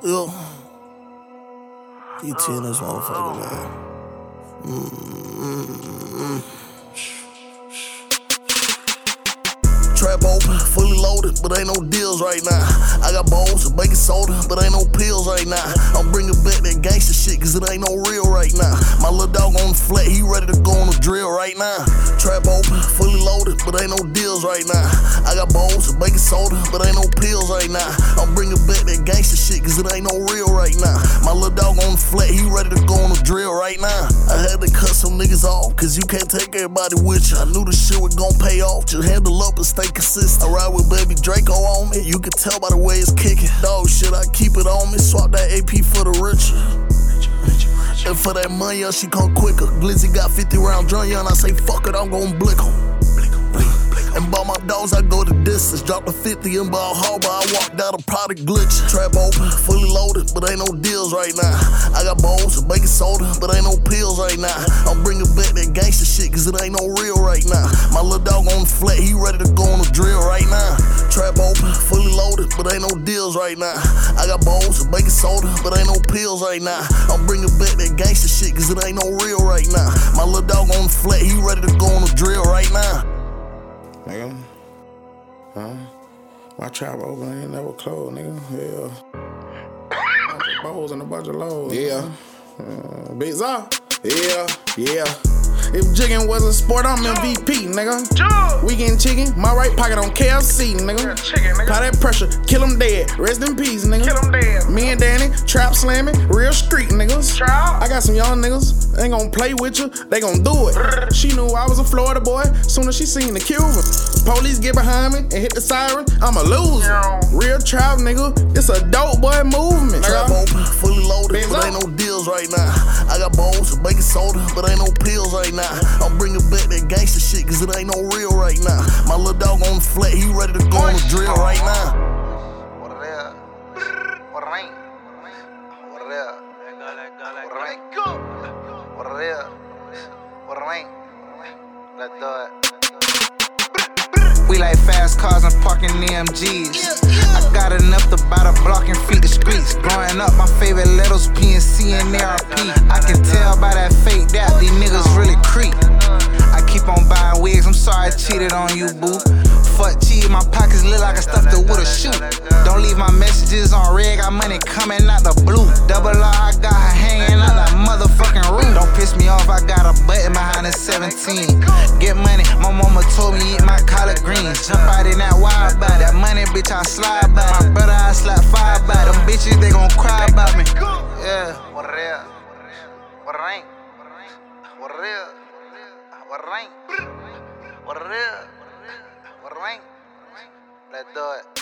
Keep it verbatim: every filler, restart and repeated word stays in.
Yo, keep tearing this motherfucker, man. Mm-hmm. Trap open, fully loaded, but ain't no deals right now. I got bowls of baking soda, but ain't no pills right now. I'm bringing back that gangster shit, cause it ain't no real right now. My little dog on the flat, he ready to go on the drill right now. Trap open, fully loaded, but ain't no deals right now. I got bowls of baking soda, but ain't no pills right now. I'm bringing back that gangster shit, cause it ain't no real right now. My little dog on the flat, he ready to go on the drill right now. I had to cut some niggas off, cause you can't take everybody with you. I knew the shit was gon' pay off, just handle up and stay consistent. I ride with baby Draco on me, you can tell by the way it's kicking. Dog shit, I keep it on me, swap that A P for the richer. And for that money, yeah, she come quicker. Glizzy got fifty round drum, yeah, and I say fuck it, I'm gon' blick em. And bought my dogs, I go the distance. Dropped a fifty in Ball Harbor, I walked out a product glitch. Trap open, fully loaded, but ain't no deals right now. I got bowls of baking soda, but ain't no pills right now. I'm bringing back that gangster shit, cause it ain't no real right now. My little dog on the flat, he ready to go on the drill right now. Trap open, fully loaded, but ain't no deals right now. I got bowls of baking soda, but ain't no pills right now. I'm bringing back that gangster shit, cause it ain't no real right now. My little dog on the flat, he ready to go on the drill right now. Nigga, huh? My trap open, ain't never closed, nigga. Yeah. Bunch of bowls and a bunch of loads. Yeah. Uh, Big Zaw. Yeah, yeah. If jigging was a sport, I'm M V P, nigga. We getting chicken, my right pocket on K F C, nigga. Apply that pressure, kill him dead. Rest in peace, nigga. Kill him dead. Me and Danny, trap slamming, real street niggas. Trap. I got some young niggas, ain't gon' play with you, they gon' do it. She knew I was a Florida boy, soon as she seen the Cuban. Police get behind me and hit the siren, I'm a loser. Real trap, nigga, it's a dope boy movement. Trap open, fully loaded, but ain't no deals right now. I got bowls of baking soda, but ain't no pills right now. I'm bringing back that gangster shit, cause it ain't no real right now. My little dog on the flat, he ready to go on the drill right now. What it is? What it ain't? What it is? What it ain't? What it is? What it ain't? Let's do it. We like fast cars and parking E M Gs. I got enough to buy the block and feed the streets. Growing up, my favorite letters P and C and A R P. I can tell by that fake that these niggas really creep. I keep on buying wigs, I'm sorry I cheated on you, boo. Fuck cheating, my pockets look like I stuffed it with a shoe. Don't leave my messages on red, got money coming out the blue. Double R, I got her hanging out the motherfucking roof. Don't piss me off, I got a button behind the seventeen. Get money, my mama told me eat my collard greens. Jump out in that wild by that money, bitch, I slide by. My brother, I slap fire by. Them bitches, they gon' cry about me. Yeah. What it is? What it ain't? What it is? What it ain't? What it is? What it ain't? Let's do it.